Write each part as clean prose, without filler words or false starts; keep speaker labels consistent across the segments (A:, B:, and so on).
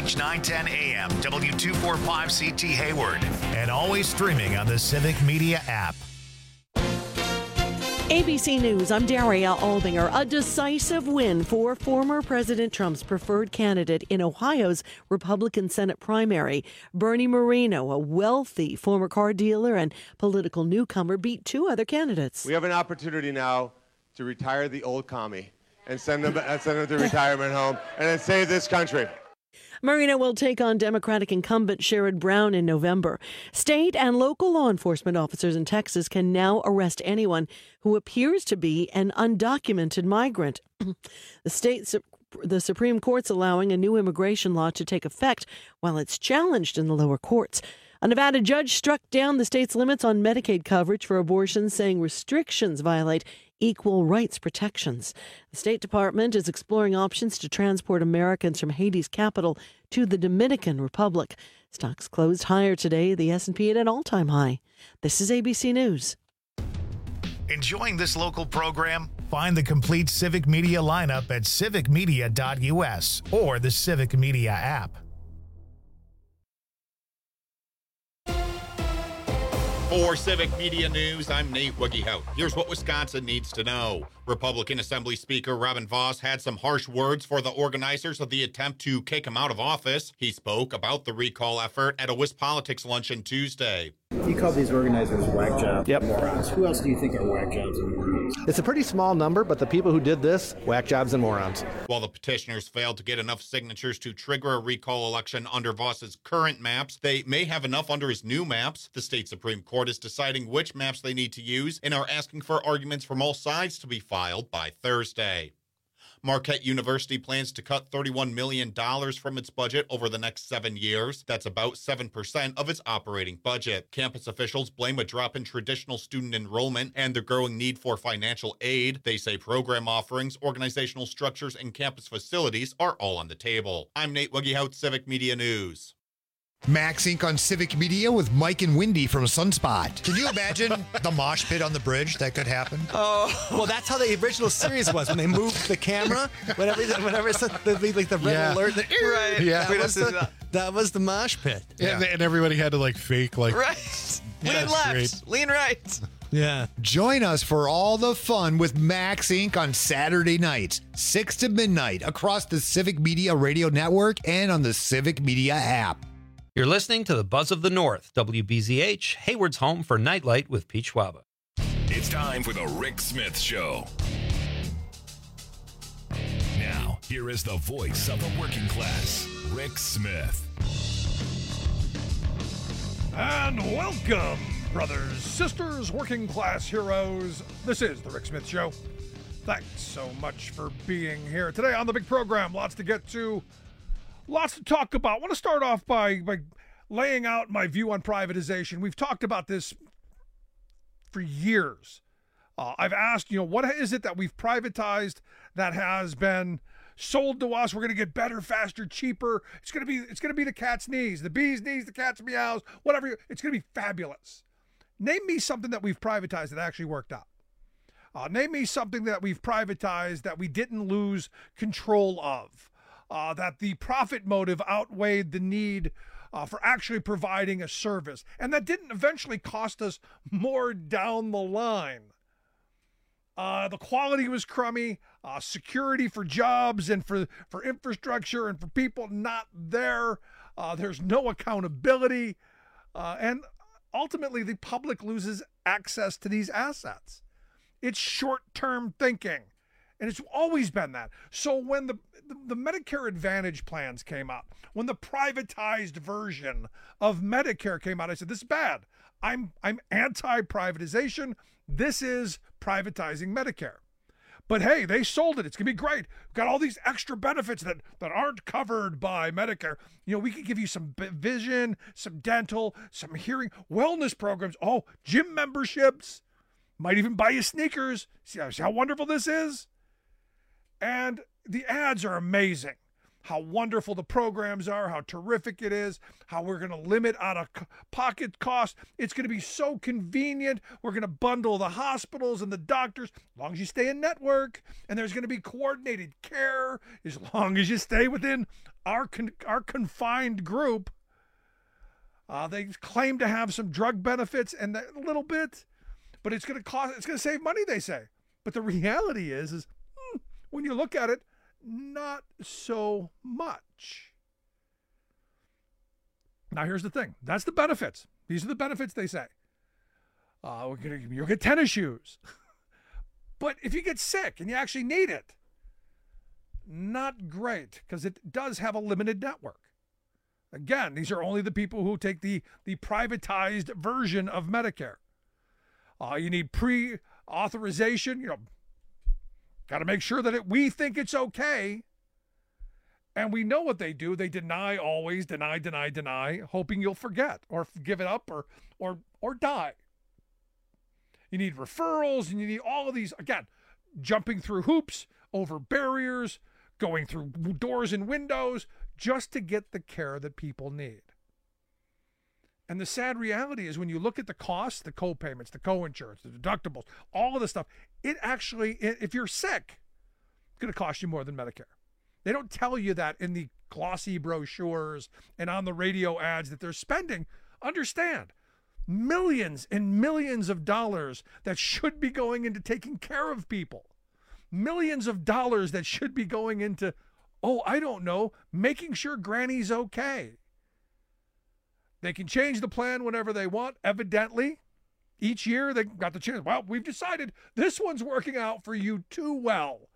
A: WDVH 910 AM, W245CT Hayward, and always streaming on the Civic Media app.
B: ABC News, I'm Daria Albinger. A decisive win for former President Trump's preferred candidate in Ohio's Republican Senate primary. Bernie Moreno, a wealthy former car dealer and political newcomer, beat two other candidates.
C: We have an opportunity now to retire the old commie and send them to retirement home and then save this country.
B: Moreno will take on Democratic incumbent Sherrod Brown in November. State and local law enforcement officers in Texas can now arrest anyone who appears to be an undocumented migrant. The Supreme Court's allowing a new immigration law to take effect while it's challenged in the lower courts. A Nevada judge struck down the state's limits on Medicaid coverage for abortion, saying restrictions violate equal rights protections. The State Department is exploring options to transport Americans from Haiti's capital to the Dominican Republic. Stocks closed higher today, the S&P at an all-time high. This is ABC News.
A: Enjoying this local program? Find the complete Civic Media lineup at civicmedia.us or the Civic Media app.
D: For Civic Media News, I'm Nate Wiggyhout. Here's what Wisconsin needs to know. Republican Assembly Speaker Robin Vos had some harsh words for the organizers of the attempt to kick him out of office. He spoke about the recall effort at a WisPolitics luncheon Tuesday.
E: You called these organizers whack jobs,
F: Yep.
E: morons. Who else do you think are whack jobs and morons?
F: It's a pretty small number, but the people who did this, whack jobs and morons.
D: While the petitioners failed to get enough signatures to trigger a recall election under Vos's current maps, they may have enough under his new maps. The state Supreme Court is deciding which maps they need to use and are asking for arguments from all sides to be filed by Thursday. Marquette University plans to cut $31 million from its budget over the next 7 years. That's about 7% of its operating budget. Campus officials blame a drop in traditional student enrollment and the growing need for financial aid. They say program offerings, organizational structures, and campus facilities are all on the table. I'm Nate Wiggyhout, Civic Media News.
G: Max Inc. on Civic Media with Mike and Wendy from Sunspot. Can you imagine the mosh pit on the bridge that could happen?
F: Oh, well, that's how the original series was when they moved the camera. Whenever it's like the red alert.
H: Right.
G: Yeah.
F: That was the mosh pit.
G: Yeah.
H: And everybody had to like fake like
I: Right. Lean
H: That's
I: left.
H: great.
I: Lean right.
F: Yeah.
G: Join us for all the fun with Max Inc. on Saturday nights, 6 to midnight, across the Civic Media Radio Network and on the Civic Media app.
J: You're listening to the Buzz of the North, WBZH, Hayward's home for Nightlight with Pete Schwaba.
A: It's time for the Rick Smith Show. Now, here is the voice of the working class, Rick Smith.
K: And welcome, brothers, sisters, working class heroes. This is the Rick Smith Show. Thanks so much for being here today on the big program. Lots to get to. Lots to talk about. I want to start off by laying out my view on privatization. We've talked about this for years. I've asked, what is it that we've privatized that has been sold to us? We're going to get better, faster, cheaper. It's going to be the cat's knees, the bee's knees, the cat's meows, whatever. It's going to be fabulous. Name me something that we've privatized that actually worked out. Name me something that we've privatized that we didn't lose control of. That the profit motive outweighed the need for actually providing a service. And that didn't eventually cost us more down the line. The quality was crummy, security for jobs and for infrastructure and for people not there. There's no accountability. And ultimately, the public loses access to these assets. It's short-term thinking. And it's always been that. So when the Medicare Advantage plans came out, when the privatized version of Medicare came out, I said, this is bad. I'm anti-privatization. This is privatizing Medicare. But hey, they sold it. It's going to be great. We've got all these extra benefits that aren't covered by Medicare. We could give you some vision, some dental, some hearing, wellness programs. Oh, gym memberships. Might even buy you sneakers. See how wonderful this is? And the ads are amazing. how wonderful the programs are, how terrific it is, how we're going to limit out-of-pocket costs. It's going to be so convenient. We're going to bundle the hospitals and the doctors as long as you stay in network, and there's going to be coordinated care as long as you stay within our confined group. They claim to have some drug benefits and a little bit, but it's going to save money, they say. But the reality is when you look at it, not so much. Now, here's the thing. That's the benefits. These are the benefits they say. You'll get tennis shoes. But if you get sick and you actually need it, not great, because it does have a limited network. Again, these are only the people who take the privatized version of Medicare. You need pre-authorization, got to make sure that we think it's okay. And we know what they do. They always deny, hoping you'll forget or give it up or die. You need referrals, and you need all of these, again, jumping through hoops, over barriers, going through doors and windows, just to get the care that people need. And the sad reality is when you look at the costs, the co-payments, the co-insurance, the deductibles, all of this stuff, it actually, if you're sick, it's going to cost you more than Medicare. They don't tell you that in the glossy brochures and on the radio ads that they're spending. Understand, millions and millions of dollars that should be going into taking care of people. Millions of dollars that should be going into, making sure Granny's okay. They can change the plan whenever they want, evidently. Each year they got the chance. Well, we've decided this one's working out for you too well.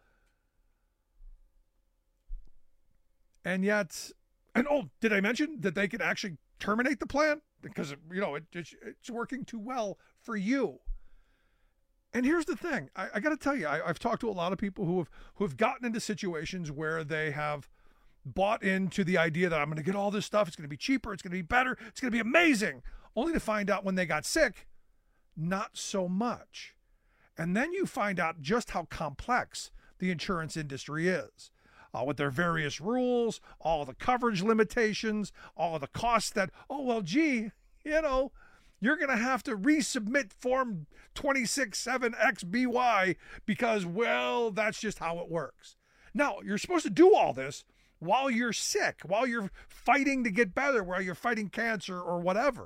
K: And yet, did I mention that they could actually terminate the plan? Because, it's working too well for you. And here's the thing. I got to tell you, I've talked to a lot of people who have gotten into situations where they have bought into the idea that I'm going to get all this stuff. It's going to be cheaper. It's going to be better. It's going to be amazing. Only to find out when they got sick, not so much. And then you find out just how complex the insurance industry is. With their various rules, all of the coverage limitations, all of the costs that, you're going to have to resubmit Form 267XBY because, that's just how it works. Now, you're supposed to do all this while you're sick, while you're fighting to get better, while you're fighting cancer or whatever.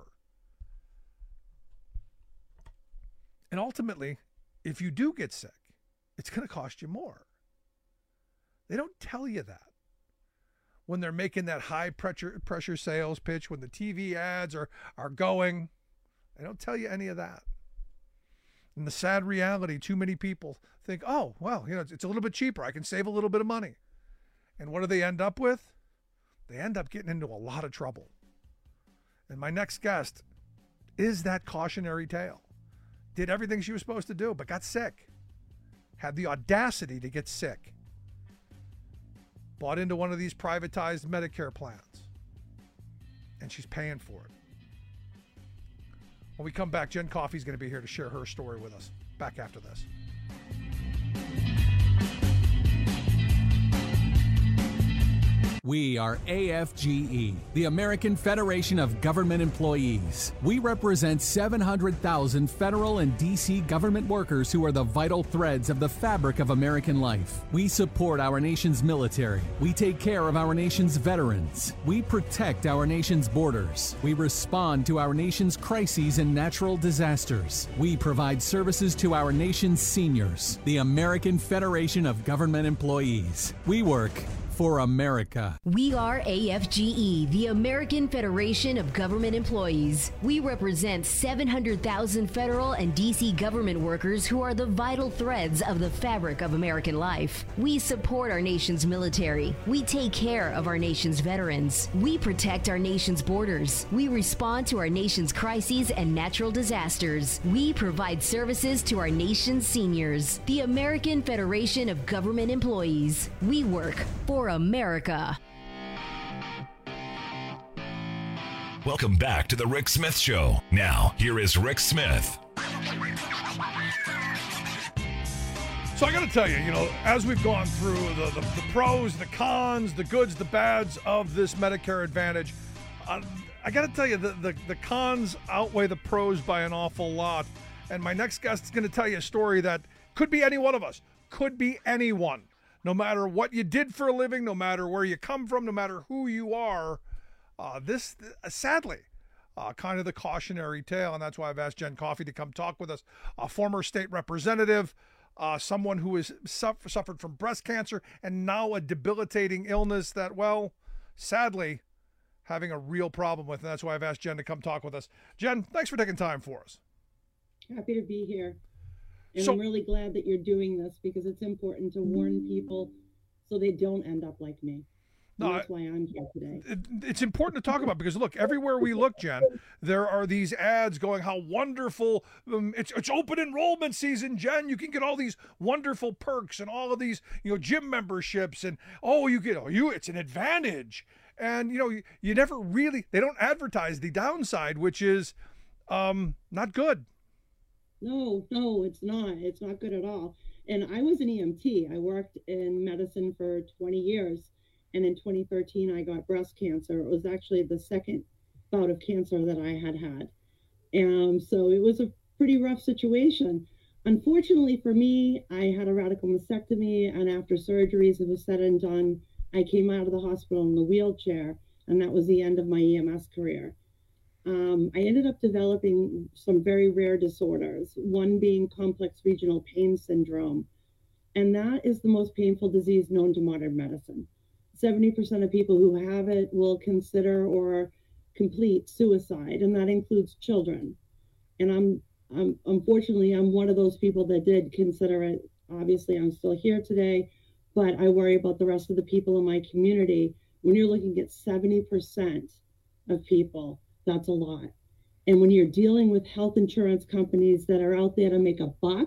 K: And ultimately, if you do get sick, it's going to cost you more. They don't tell you that when they're making that high pressure sales pitch, when the TV ads are going. They don't tell you any of that. And the sad reality, too many people think, it's a little bit cheaper. I can save a little bit of money. And what do they end up with? They end up getting into a lot of trouble. And my next guest is that cautionary tale. Did everything she was supposed to do, but got sick. Had the audacity to get sick. Bought into one of these privatized Medicare plans. And she's paying for it. When we come back, Jen Coffey's going to be here to share her story with us. Back after this.
I: We are AFGE, the American Federation of Government Employees. We represent 700,000 federal and D.C. government workers who are the vital threads of the fabric of American life. We support our nation's military. We take care of our nation's veterans. We protect our nation's borders. We respond to our nation's crises and natural disasters. We provide services to our nation's seniors. The American Federation of Government Employees. We work for America.
L: We are AFGE, the American Federation of Government Employees. We represent 700,000 federal and D.C. government workers who are the vital threads of the fabric of American life. We support our nation's military. We take care of our nation's veterans. We protect our nation's borders. We respond to our nation's crises and natural disasters. We provide services to our nation's seniors. The American Federation of Government Employees. We work for America.
M: Welcome back to the Rick Smith Show. Now, here is Rick Smith.
K: So So I got to tell you, as we've gone through the pros, the cons, the goods, the bads of this Medicare Advantage, I got to tell you, the cons outweigh the pros by an awful lot. And my next guest is going to tell you a story that could be any one of us, could be anyone. No matter what you did for a living, no matter where you come from, no matter who you are, this, sadly, kind of the cautionary tale. And that's why I've asked Jen Coffey to come talk with us, a former state representative, someone who has suffered from breast cancer and now a debilitating illness that, well, sadly, having a real problem with. And that's why I've asked Jen to come talk with us. Jen, thanks for taking time for us.
N: Happy to be here. And I'm really glad that you're doing this because it's important to warn people so they don't end up like me. No, that's why I'm here today.
K: It's important to talk about because, look, everywhere we look, Jen, there are these ads going, how wonderful, it's open enrollment season, Jen. You can get all these wonderful perks and all of these, gym memberships. And, it's an advantage. And, you never really, they don't advertise the downside, which is not good.
N: No, it's not. It's not good at all. And I was an EMT. I worked in medicine for 20 years. And in 2013, I got breast cancer. It was actually the second bout of cancer that I had. And so it was a pretty rough situation. Unfortunately for me, I had a radical mastectomy. And after surgeries, it was said and done. I came out of the hospital in the wheelchair. And that was the end of my EMS career. I ended up developing some very rare disorders, one being complex regional pain syndrome. And that is the most painful disease known to modern medicine. 70% of people who have it will consider or complete suicide, and that includes children. And unfortunately, I'm one of those people that did consider it. Obviously, I'm still here today, but I worry about the rest of the people in my community. When you're looking at 70% of people, that's a lot. And when you're dealing with health insurance companies that are out there to make a buck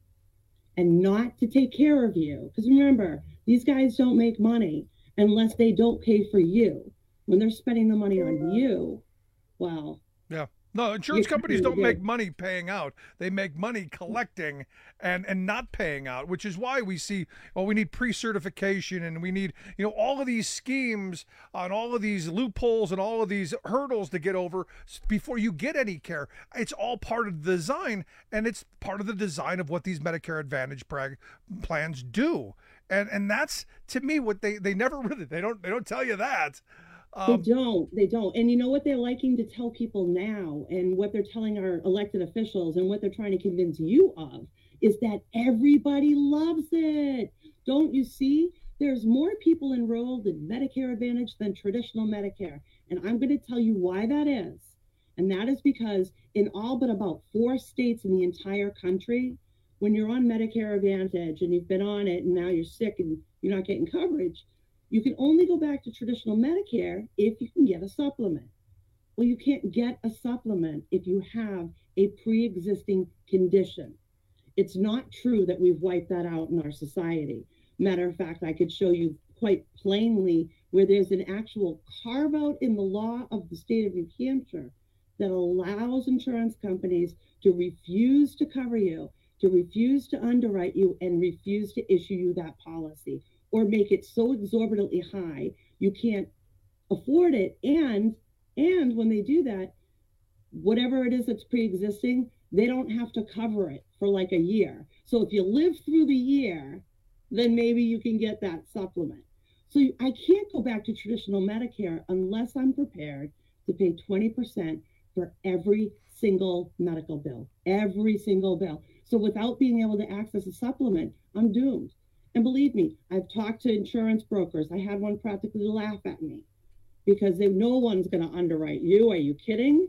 N: and not to take care of you, because remember, these guys don't make money unless they don't pay for you. When they're spending the money on you, well.
K: Yeah. No, insurance companies don't make money paying out. They make money collecting and not paying out, which is why we see, we need pre-certification and we need, all of these schemes and all of these loopholes and all of these hurdles to get over before you get any care. It's all part of the design, and it's part of the design of what these Medicare Advantage plans do. And that's, to me, what they never really, they don't tell you that.
N: They don't. And you know what they're liking to tell people now, and what they're telling our elected officials and what they're trying to convince you of, is that everybody loves it. Don't you see? There's more people enrolled in Medicare Advantage than traditional Medicare. And I'm going to tell you why that is. And that is because in all but about 4 states in the entire country, when you're on Medicare Advantage and you've been on it and now you're sick and you're not getting coverage, you can only go back to traditional Medicare if you can get a supplement. Well, you can't get a supplement if you have a pre-existing condition. It's not true that we've wiped that out in our society. Matter of fact, I could show you quite plainly where there's an actual carve out in the law of the state of New Hampshire that allows insurance companies to refuse to cover you, to refuse to underwrite you, and refuse to issue you that policy, or make it so exorbitantly high you can't afford it. And when they do that, whatever it is that's pre-existing, they don't have to cover it for like a year. So if you live through the year, then maybe you can get that supplement. So I can't go back to traditional Medicare unless I'm prepared to pay 20% for every single medical bill, every single bill. So without being able to access a supplement, I'm doomed. And believe me, I've talked to insurance brokers. I had one practically laugh at me because no one's going to underwrite you. Are you kidding?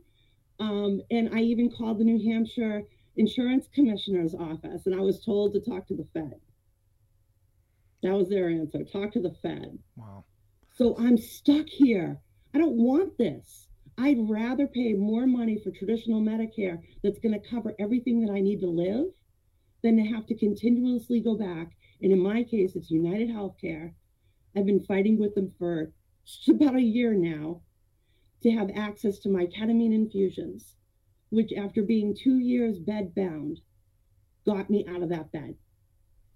N: And I even called the New Hampshire Insurance Commissioner's office, and I was told to talk to the Fed. That was their answer. Talk to the Fed.
K: Wow.
N: So I'm stuck here. I don't want this. I'd rather pay more money for traditional Medicare that's going to cover everything that I need to live than to have to continuously go back. And in my case, it's United Healthcare. I've been fighting with them for about a year now to have access to my ketamine infusions, which after being 2 years bed bound, got me out of that bed.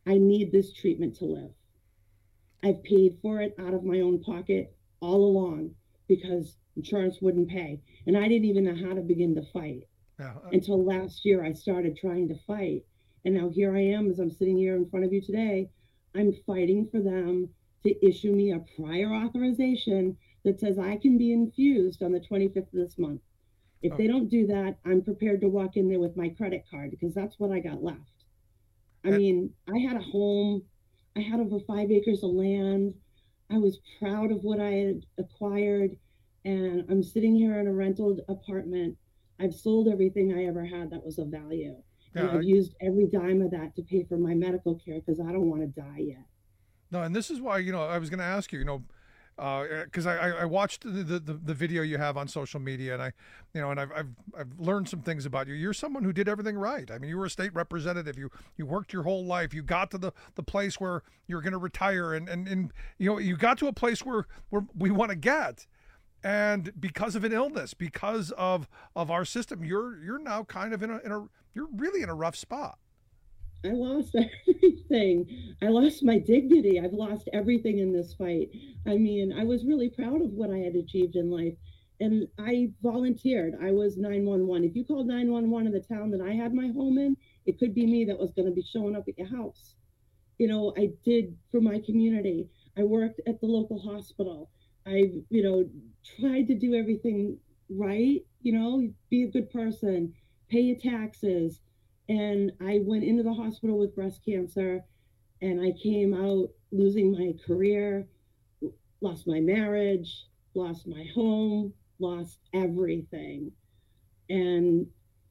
N: I need this treatment to live. I've paid for it out of my own pocket all along because insurance wouldn't pay. And I didn't even know how to begin to fight. Until last year, I started trying to fight. And now here I am, as I'm sitting here in front of you today, I'm fighting for them to issue me a prior authorization that says I can be infused on the 25th of this month. If they don't do that, I'm prepared to walk in there with my credit card because that's what I got left. I mean, I had a home. I had over 5 acres of land. I was proud of what I had acquired. And I'm sitting here in a rental apartment. I've sold everything I ever had that was of value. And I've used every dime of that to pay for my medical care because I don't want to die yet.
K: No, and this is why, I was going to ask you, because I watched the video you have on social media, and I've learned some things about you. You're someone who did everything right. I mean, you were a state representative. You worked your whole life. You got to the place where you're going to retire, and you got to a place where we want to get. And because of an illness, because of our system, you're now kind of you're really in a rough spot.
N: I lost everything. I lost my dignity. I've lost everything in this fight. I mean, I was really proud of what I had achieved in life. And I volunteered. I was 911. If you called 911 in the town that I had my home in, it could be me that was going to be showing up at your house. I did for my community. I worked at the local hospital. I, tried to do everything right, be a good person, pay your taxes. And I went into the hospital with breast cancer, and I came out losing my career, lost my marriage, lost my home, lost everything. And,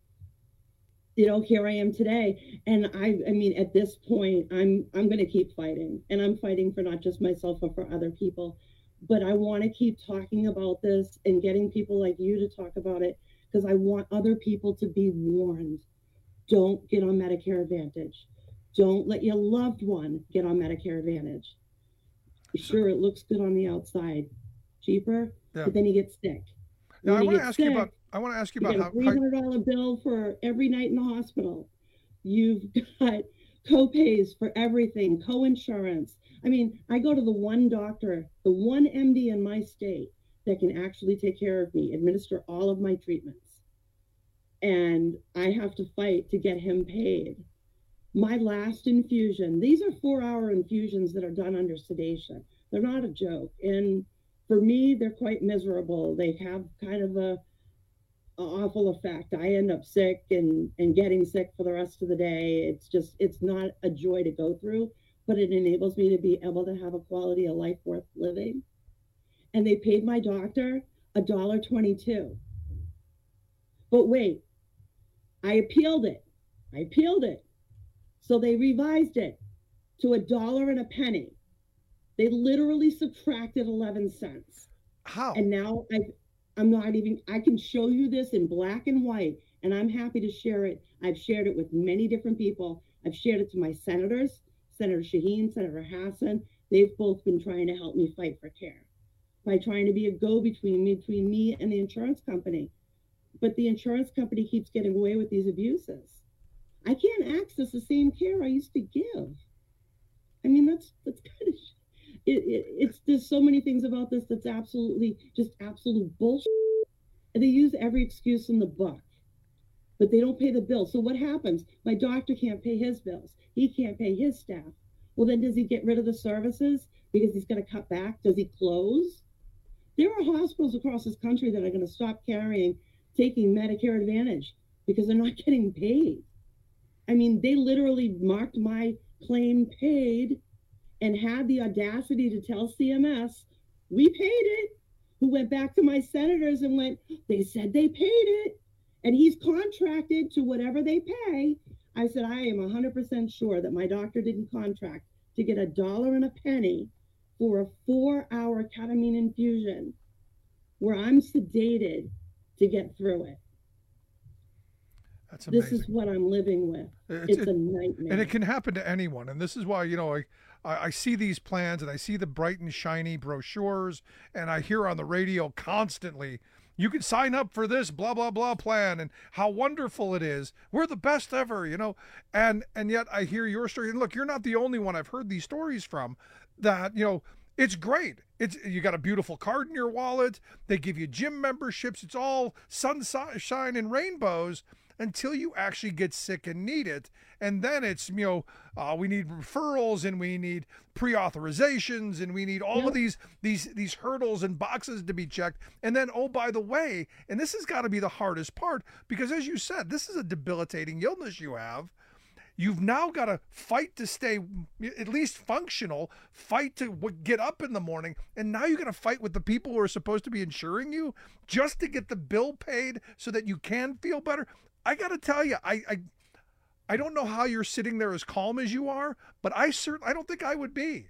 N: here I am today. And I mean, at this point, I'm going to keep fighting, and I'm fighting for not just myself, but for other people. But I want to keep talking about this and getting people like you to talk about it because I want other people to be warned. Don't get on Medicare Advantage. Don't let your loved one get on Medicare Advantage. Sure, it looks good on the outside, cheaper, but then you get sick.
K: Now, I want to ask you about how
N: $300 bill for every night in the hospital. You've got co-pays for everything, co-insurance. I mean, I go to the one doctor, the one MD in my state that can actually take care of me, administer all of my treatments. And I have to fight to get him paid. My last infusion, these are 4-hour infusions that are done under sedation. They're not a joke. And for me, they're quite miserable. They have kind of a awful effect. I end up sick and getting sick for the rest of the day. It's not a joy to go through, but it enables me to be able to have a quality of life worth living. And they paid my doctor $1.22. But wait, I appealed it. So they revised it to $1.01. They literally subtracted 11 cents.
K: How?
N: And now I can show you this in black and white, and I'm happy to share it. I've shared it with many different people. I've shared it to my senators, Senator Shaheen, Senator Hassan. They've both been trying to help me fight for care by trying to be a go-between between me and the insurance company. But the insurance company keeps getting away with these abuses. I can't access the same care I used to give. I mean, that's kind of, there's so many things about this that's absolute bullshit. And they use every excuse in the book, but they don't pay the bill. So what happens? My doctor can't pay his bills. He can't pay his staff. Well, then does he get rid of the services because he's going to cut back? Does he close? There are hospitals across this country that are going to stop taking Medicare Advantage because they're not getting paid. I mean, they literally marked my claim paid and had the audacity to tell CMS, we paid it. Who went back to my senators and went, they said they paid it. And he's contracted to whatever they pay. I said, I am 100% sure that my doctor didn't contract to get $1.01 for a 4-hour ketamine infusion where I'm sedated to get through it.
K: That's amazing.
N: This is what I'm living with. It's a nightmare.
K: And it can happen to anyone. And this is why, I see these plans and I see the bright and shiny brochures, and I hear on the radio constantly, you can sign up for this blah blah blah plan and how wonderful it is. We're the best ever, you know. And yet I hear your story. And look, you're not the only one I've heard these stories from that, you know, it's great. You got a beautiful card in your wallet. They give you gym memberships. It's all sunshine and rainbows until you actually get sick and need it. And then it's, you know, we need referrals and we need pre-authorizations and we need all of these hurdles and boxes to be checked. And then, oh, by the way, and this has got to be the hardest part, because as you said, this is a debilitating illness you have. You've now got to fight to stay at least functional, fight to get up in the morning, and now you're going to fight with the people who are supposed to be insuring you just to get the bill paid so that you can feel better. I got to tell you, I don't know how you're sitting there as calm as you are, but I don't think I would be.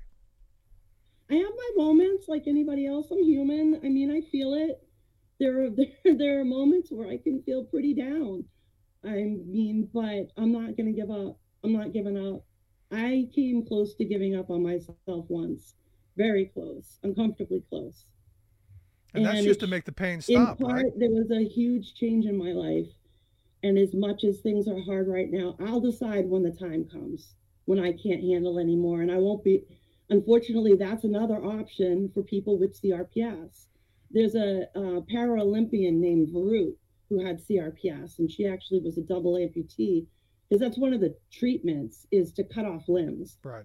N: I have my moments like anybody else. I'm human. I mean, I feel it. There are moments where I can feel pretty down. I mean, but I'm not going to give up. I'm not giving up. I came close to giving up on myself once. Very close. Uncomfortably close.
K: And that's just to make the pain stop,
N: in part,
K: right?
N: There was a huge change in my life. And as much as things are hard right now, I'll decide when the time comes, when I can't handle anymore. And I won't be, unfortunately, that's another option for people with CRPS. There's a Paralympian named Varut who had CRPS, and she actually was a double amputee, because that's one of the treatments is to cut off limbs.
K: Right.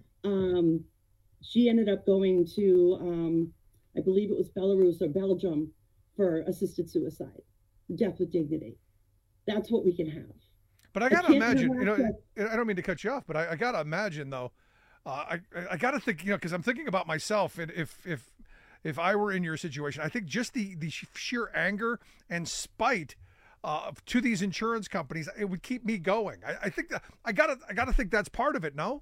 N: She ended up going to, I believe it was Belarus or Belgium for assisted suicide, death with dignity. That's what we can have.
K: But I gotta imagine, you know, I don't mean to cut you off, but I gotta imagine though, I gotta think, you know, because I'm thinking about myself, and if I were in your situation, I think just the sheer anger and spite to these insurance companies, it would keep me going. I think that I gotta think that's part of it. No.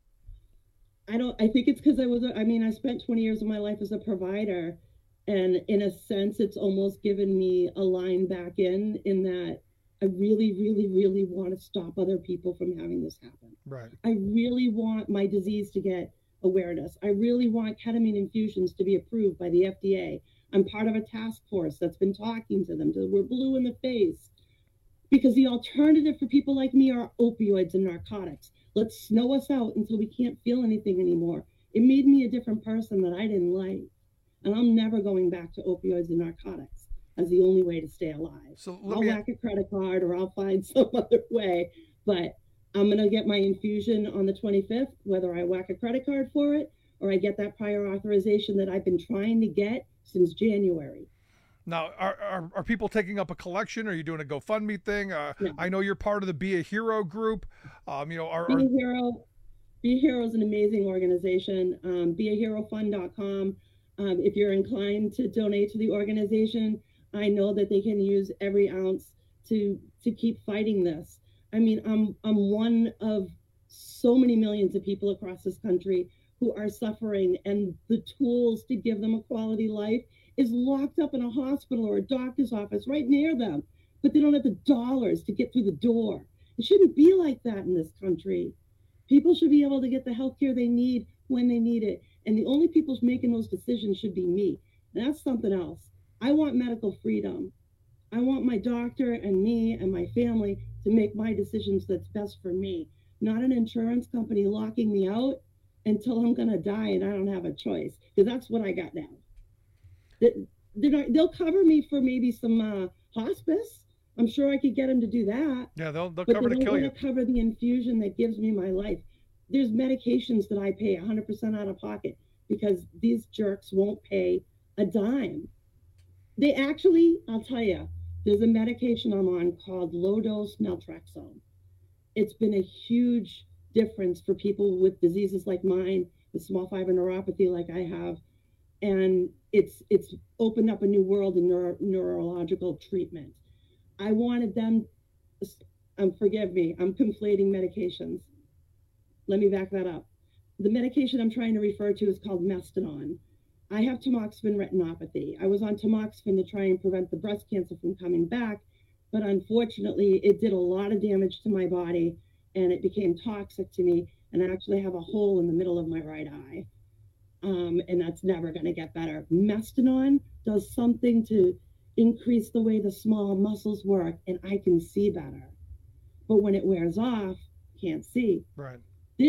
N: I think it's because I spent 20 years of my life as a provider, and in a sense, it's almost given me a line back in that I really, really, really want to stop other people from having this happen.
K: Right.
N: I really want my disease to get awareness. I really want ketamine infusions to be approved by the FDA. I'm part of a task force that's been talking to them. We're blue in the face. Because the alternative for people like me are opioids and narcotics. Let's snow us out until we can't feel anything anymore. It made me a different person that I didn't like. And I'm never going back to opioids and narcotics as the only way to stay alive.
K: So
N: I'll whack a credit card or I'll find some other way. But I'm going to get my infusion on the 25th, whether I whack a credit card for it or I get that prior authorization that I've been trying to get since January.
K: Now, are people taking up a collection? Are you doing a GoFundMe thing? No. I know you're part of the Be a Hero group. Be a Hero is an amazing organization. BeAHeroFund.com. If you're inclined to donate to the organization, I know that they can use every ounce to keep fighting this. I mean, I'm one of so many millions of people across this country who are suffering, and the tools to give them a quality life is locked up in a hospital or a doctor's office right near them, but they don't have the dollars to get through the door. It shouldn't be like that in this country. People should be able to get the health care they need when they need it. And the only people making those decisions should be me. And that's something else. I want medical freedom. I want my doctor and me and my family to make my decisions that's best for me, not an insurance company locking me out until I'm going to die and I don't have a choice, because that's what I got now. They'll cover me for maybe some hospice. I'm sure I could get them to do that. Yeah, they'll cover to kill you.
N: But they cover the infusion that gives me my life. There's medications that I pay 100% out of pocket because these jerks won't pay a dime. They actually, I'll tell you, there's a medication I'm on called low-dose naltrexone. It's been a huge difference for people with diseases like mine, with small fiber neuropathy like I have, and it's opened up a new world in neurological treatment. I wanted them, forgive me, I'm conflating medications. Let me back that up. The medication I'm trying to refer to is called Mestinon. I have tamoxifen retinopathy. I was on tamoxifen to try and prevent the breast cancer from coming back, but unfortunately it did a lot of damage to my body and it became toxic to me, and I actually have a hole in the middle of my right eye. And that's never going to get better. Mestinon does something to increase the way the small muscles work, and I can see better. But when it wears off, can't see.
K: Right.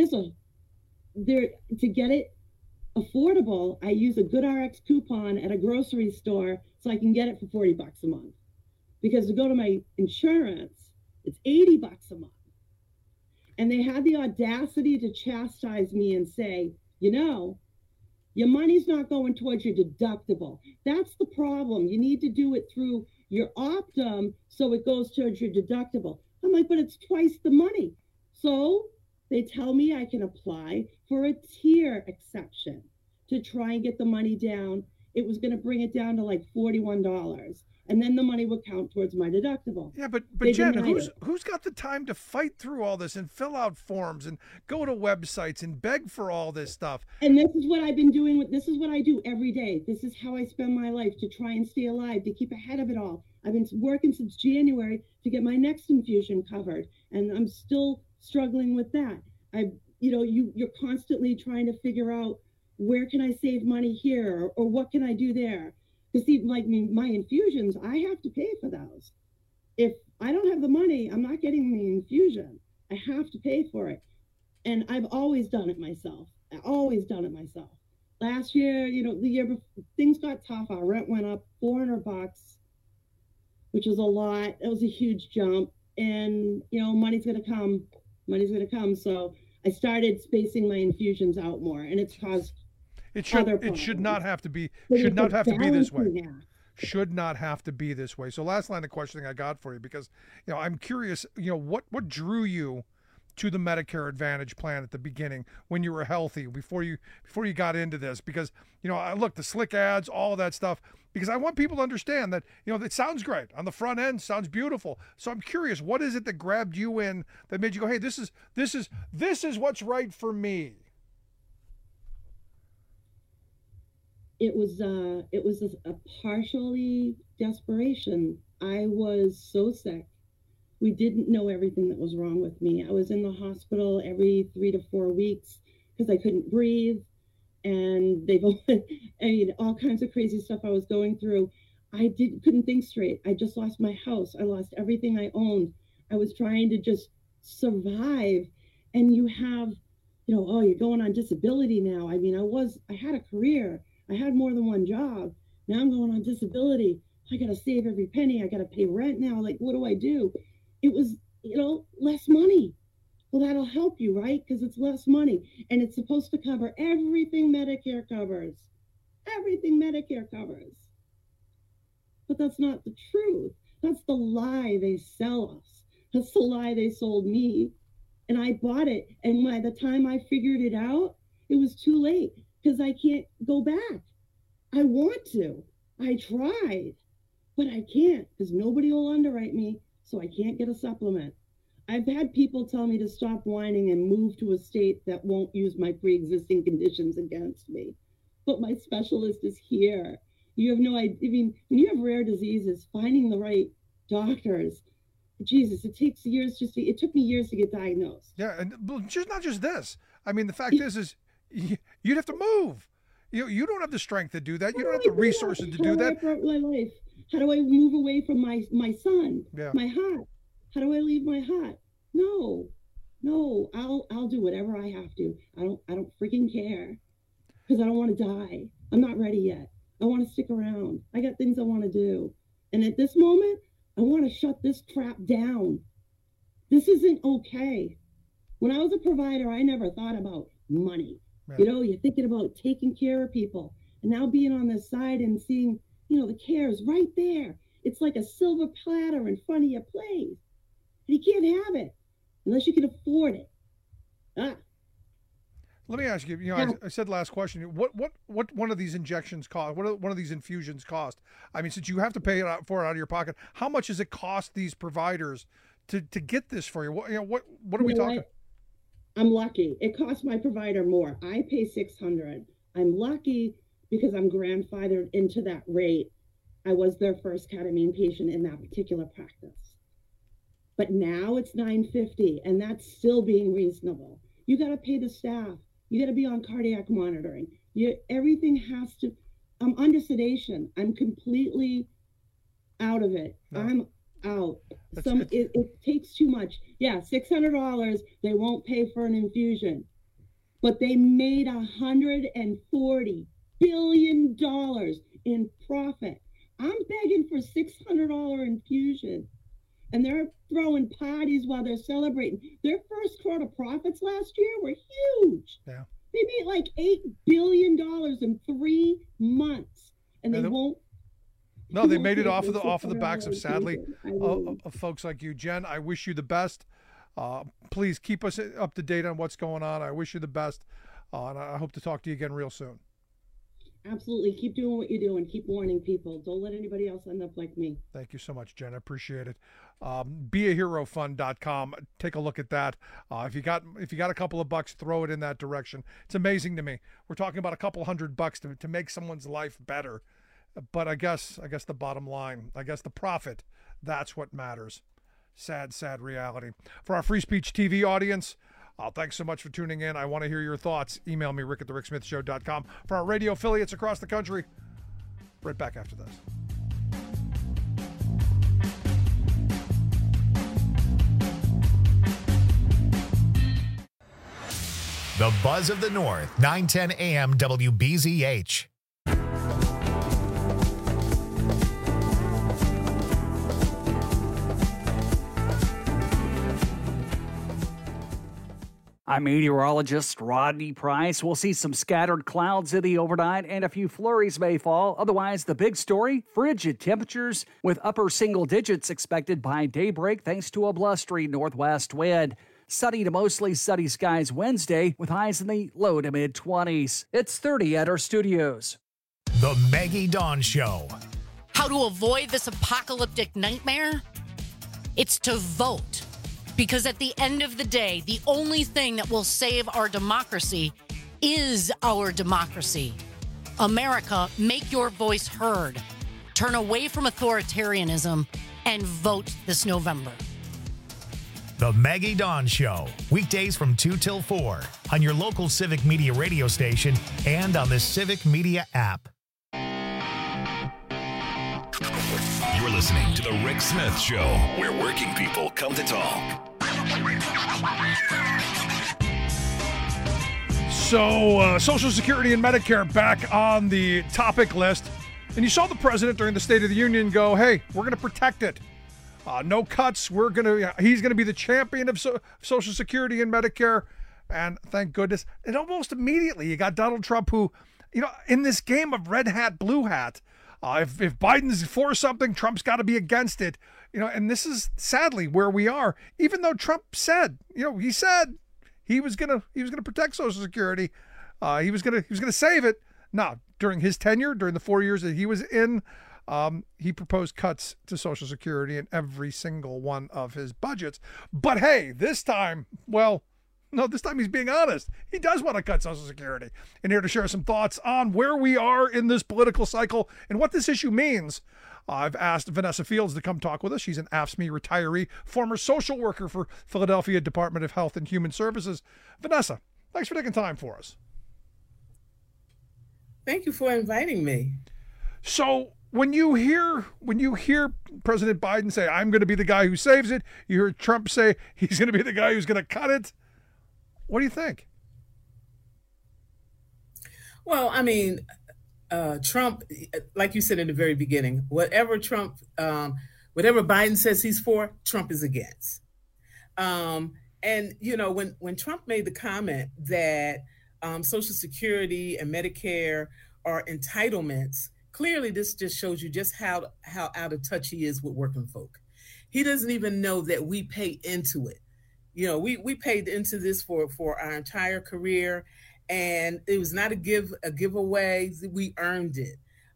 N: To get it affordable, I use a GoodRx coupon at a grocery store so I can get it for $40 a month. Because to go to my insurance, it's $80 a month. And they had the audacity to chastise me and say, you know, your money's not going towards your deductible. That's the problem. You need to do it through your Optum so it goes towards your deductible. I'm like, but it's twice the money. So they tell me I can apply for a tier exception to try and get the money down. It was going to bring it down to like $41. And then the money would count towards my deductible.
K: Yeah, but
N: They
K: Jen,
N: denied
K: who's got the time to fight through all this and fill out forms and go to websites and beg for all this stuff?
N: And this is what I've been doing. This is what I do every day. This is how I spend my life to try and stay alive, to keep ahead of it all. I've been working since January to get my next infusion covered, and I'm still struggling with that. You're constantly trying to figure out, where can I save money here, or what can I do there? Because see, like my infusions, I have to pay for those. If I don't have the money, I'm not getting the infusion. I have to pay for it. And I've always done it myself. Last year, the year before, things got tough. Our rent went up $400, which was a lot. It was a huge jump. And, money's going to come. So I started spacing my infusions out more, and it's caused
K: It should not have to be this way. Should not have to be this way. So last line of questioning I got for you, because I'm curious, what drew you to the Medicare Advantage plan at the beginning when you were healthy, before you got into this? Because I look, the slick ads, all of that stuff, because I want people to understand that it sounds great on the front end, sounds beautiful. So I'm curious, what is it that grabbed you in, that made you go, hey, this is what's right for me?
N: It was a partially desperation. I was so sick. We didn't know everything that was wrong with me. I was in the hospital every 3 to 4 weeks because I couldn't breathe, and all kinds of crazy stuff I was going through. I couldn't think straight. I just lost my house. I lost everything I owned. I was trying to just survive, and you have, you're going on disability now. I had a career. I had more than one job. Now I'm going on disability. I got to save every penny. I got to pay rent now. Like, what do I do? It was, less money. Well, that'll help you, right? Because it's less money. And it's supposed to cover everything Medicare covers. Everything Medicare covers. But that's not the truth. That's the lie they sell us. That's the lie they sold me. And I bought it. And by the time I figured it out, it was too late. Because I can't go back. I want to. I tried, but I can't, because nobody will underwrite me, so I can't get a supplement. I've had people tell me to stop whining and move to a state that won't use my pre-existing conditions against me. But my specialist is here. You have no idea. When you have rare diseases, finding the right doctors, Jesus, it takes years it took me years to get diagnosed.
K: Yeah, and not just this. The fact is you'd have to move. You don't have the strength to do that. You don't have the resources to do that.
N: How do I my life? How do I move away from my son?
K: Yeah.
N: My hut? How do I leave my hut? No, I'll do whatever I have to. I don't freaking care, because I don't want to die. I'm not ready yet. I want to stick around. I got things I want to do. And at this moment, I want to shut this crap down. This isn't okay. When I was a provider, I never thought about money.
K: Yeah.
N: You're thinking about taking care of people, and now being on this side and seeing, the care is right there. It's like a silver platter in front of your plate. And you can't have it unless you can afford it.
K: Let me ask you, I said last question, what one of these injections cost? What one of these infusions cost? Since you have to pay for it out of your pocket, how much does it cost these providers to get this for you? What are we talking?
N: I'm lucky. It costs my provider more. I pay $600. I'm lucky because I'm grandfathered into that rate. I was their first ketamine patient in that particular practice. But now it's $950, and that's still being reasonable. You got to pay the staff. You got to be on cardiac monitoring. Everything has to. I'm under sedation. I'm completely out of it.
K: No.
N: I'm out. It takes too much. Yeah, $600. They won't pay for an infusion, but they made $140 billion in profit. I'm begging for $600 infusion, and they're throwing parties while they're celebrating. Their first quarter profits last year were huge.
K: Yeah.
N: They made like $8 billion in 3 months, and they won't.
K: No, they made it off of the backs of, sadly, of folks like you. Jen, I wish you the best. Please keep us up to date on what's going on. I wish you the best, and I hope to talk to you again real soon.
N: Absolutely. Keep doing what you do and keep warning people. Don't let anybody else end up like me.
K: Thank you so much, Jen. I appreciate it. BeAHeroFund.com. Take a look at that. If you got a couple of bucks, throw it in that direction. It's amazing to me. We're talking about a couple $100 to make someone's life better. But I guess the bottom line, I guess the profit, that's what matters. Sad, sad reality. For our Free Speech TV audience, thanks so much for tuning in. I want to hear your thoughts. Email me, rick@thericksmithshow.com. For our radio affiliates across the country, right back after this.
A: The Buzz of the North, 910 AM WBZH.
O: I'm meteorologist Rodney Price. We'll see some scattered clouds in the overnight and a few flurries may fall. Otherwise, the big story, frigid temperatures with upper single digits expected by daybreak thanks to a blustery northwest wind. Sunny to mostly sunny skies Wednesday with highs in the low to mid 20s. It's 30 at our studios.
A: The Maggie Dawn Show.
P: How to avoid this apocalyptic nightmare? It's to vote. Because at the end of the day, the only thing that will save our democracy is our democracy. America, make your voice heard. Turn away from authoritarianism and vote this November.
A: The Maggie Dawn Show. Weekdays from 2 till 4 on your local Civic Media radio station and on the Civic Media app.
M: You're listening to The Rick Smith Show, where working people come to talk.
K: So, Social Security and Medicare back on the topic list. And you saw the president during the State of the Union go, hey, we're going to protect it. No cuts. He's going to be the champion of Social Security and Medicare. And thank goodness. And almost immediately, you got Donald Trump who, in this game of red hat, blue hat, if Biden's for something, Trump's got to be against it. And this is sadly where we are. Even though Trump said, he said he was gonna protect Social Security, he was gonna save it. Now, during his tenure, during the 4 years that he was in, he proposed cuts to Social Security in every single one of his budgets. But hey, this time, this time he's being honest. He does want to cut Social Security. And here to share some thoughts on where we are in this political cycle and what this issue means, I've asked Vanessa Fields to come talk with us. She's an AFSCME retiree, former social worker for Philadelphia Department of Health and Human Services. Vanessa, thanks for taking time for us.
Q: Thank you for inviting me.
K: So when you hear President Biden say, I'm going to be the guy who saves it, you hear Trump say he's going to be the guy who's going to cut it, what do you think?
Q: Well, I mean, Trump, like you said in the very beginning, whatever Biden says he's for, Trump is against. And when Trump made the comment that Social Security and Medicare are entitlements, clearly this just shows you just how out of touch he is with working folk. He doesn't even know that we pay into it. We paid into this for our entire career. And it was not a giveaway. We earned it.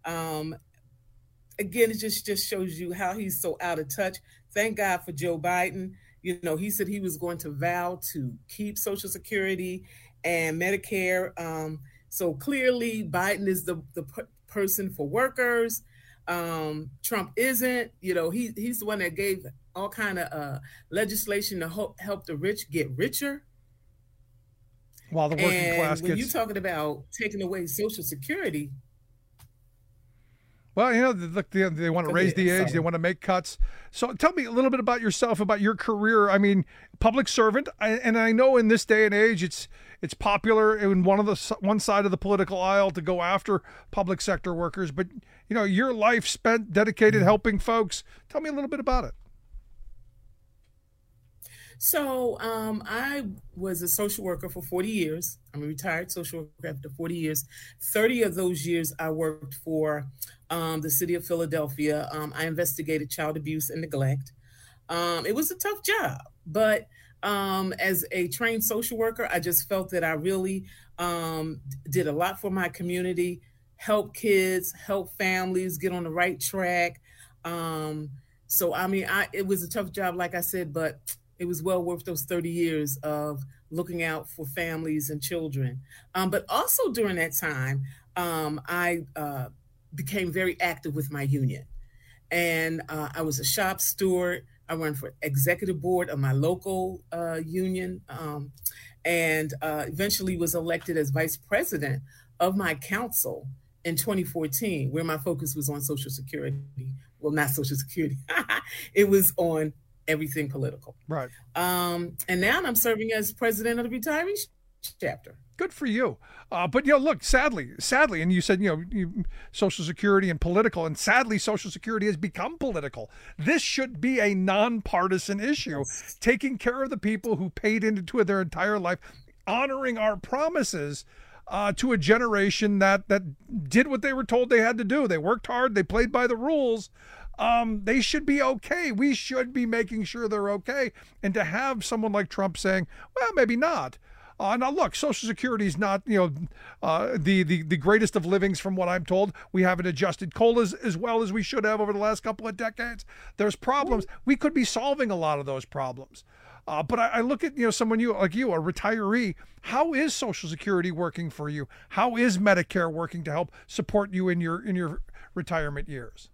Q: Again, it just shows you how he's so out of touch. Thank God for Joe Biden. He said he was going to vow to keep Social Security and Medicare. So clearly, Biden is the person for workers. Trump isn't. He's the one that gave all kind of legislation to help the rich get richer.
K: While the working class
Q: when you're talking about taking away Social Security.
K: Well, look, they want to raise the age. They want to make cuts. So tell me a little bit about yourself, about your career. I mean, public servant, and I know in this day and age, it's popular in one side of the political aisle to go after public sector workers. But, your life spent dedicated helping folks. Tell me a little bit about it.
Q: So I was a social worker for 40 years. I'm a retired social worker after 40 years. 30 of those years I worked for the city of Philadelphia. I investigated child abuse and neglect. It was a tough job, but as a trained social worker, I just felt that I really did a lot for my community, help kids, help families get on the right track. So, I mean, it was a tough job, like I said, but it was well worth those 30 years of looking out for families and children. But also during that time, I became very active with my union. And I was a shop steward. I ran for executive board of my local union, and eventually was elected as vice president of my council in 2014, where my focus was on Social Security. Well, not Social Security. It was on everything political.
K: Right.
Q: And now I'm serving as president of the retirees chapter.
K: Good for you. But, look, sadly, and you said, Social Security and political, and sadly, Social Security has become political. This should be a nonpartisan issue, taking care of the people who paid into it their entire life, honoring our promises to a generation that did what they were told they had to do. They worked hard. They played by the rules. They should be okay. We should be making sure they're okay. And to have someone like Trump saying, well, maybe not. Now, look, Social Security is not, the greatest of livings from what I'm told. We haven't adjusted COLAs as well as we should have over the last couple of decades. There's problems. We could be solving a lot of those problems. But I look at, someone like you, a retiree. How is Social Security working for you? How is Medicare working to help support you in your retirement years?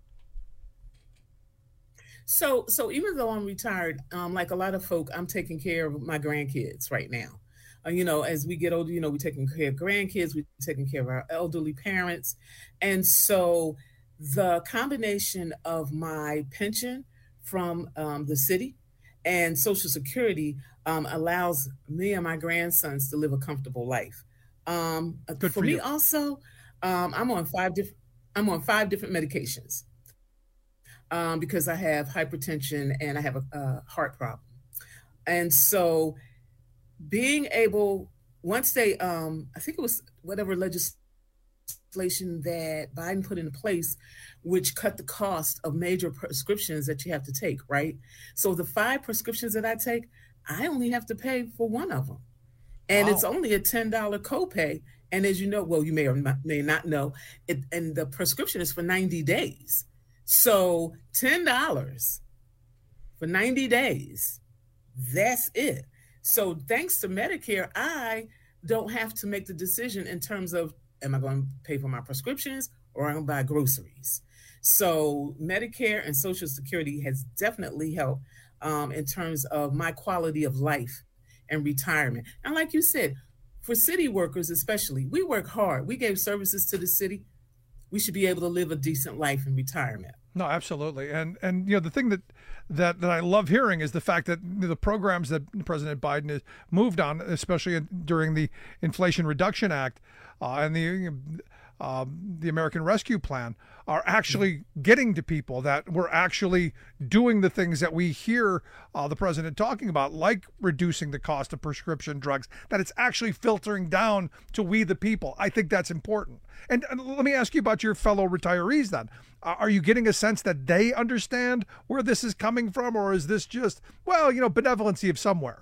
Q: So even though I'm retired, like a lot of folk, I'm taking care of my grandkids right now. As we get older, we're taking care of grandkids, we're taking care of our elderly parents. And so the combination of my pension from the city and Social Security allows me and my grandsons to live a comfortable life. For me also, I'm on five different medications. Because I have hypertension and I have a heart problem. And so being able, once they, I think it was whatever legislation that Biden put into place, which cut the cost of major prescriptions that you have to take, right? So the 5 prescriptions that I take, I only have to pay for one of them. And It's only a $10 copay. And as you know, well, you may or may not know, and the prescription is for 90 days. So $10 for 90 days, that's it. So thanks to Medicare, I don't have to make the decision in terms of, am I going to pay for my prescriptions or am I going to buy groceries? So Medicare and Social Security has definitely helped in terms of my quality of life and retirement. And like you said, for city workers especially, we work hard. We gave services to the city. We should be able to live a decent life in retirement.
K: No, absolutely. And the thing that I love hearing is the fact that the programs that President Biden has moved on, especially during the Inflation Reduction Act and the American Rescue Plan, are actually getting to people, that we're actually doing the things that we hear the president talking about, like reducing the cost of prescription drugs, that it's actually filtering down to we the people. I think that's important. And let me ask you about your fellow retirees then. Are you getting a sense that they understand where this is coming from, or is this just, benevolency of somewhere?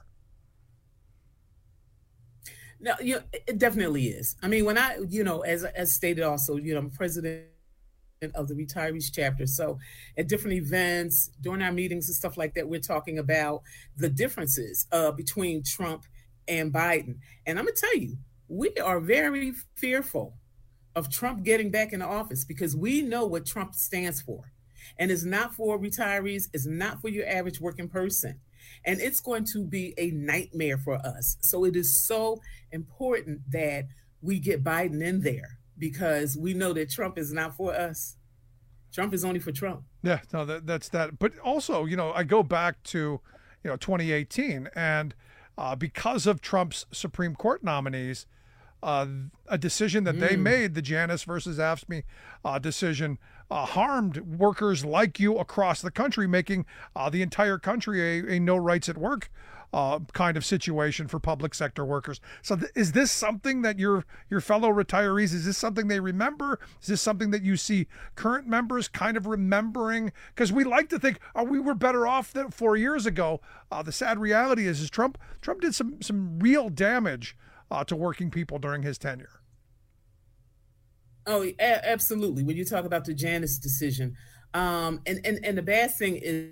Q: No, it definitely is. I mean, when I, as stated also, I'm president of the retirees chapter. So at different events, during our meetings and stuff like that, we're talking about the differences between Trump and Biden. And I'm going to tell you, we are very fearful of Trump getting back in office because we know what Trump stands for. And it's not for retirees. It's not for your average working person. And it's going to be a nightmare for us. So it is so important that we get Biden in there because we know that Trump is not for us. Trump is only for Trump.
K: Yeah, no, that's that. But also, I go back to, 2018, and because of Trump's Supreme Court nominees, a decision that they made, the Janus versus AFSCME decision, harmed workers like you across the country, making the entire country a no rights at work kind of situation for public sector workers. So is this something that your fellow retirees, is this something they remember? Is this something that you see current members kind of remembering? Because we like to think, we were better off than 4 years ago. The sad reality is Trump did some real damage to working people during his tenure.
Q: Oh, absolutely. When you talk about the Janus decision, and the bad thing is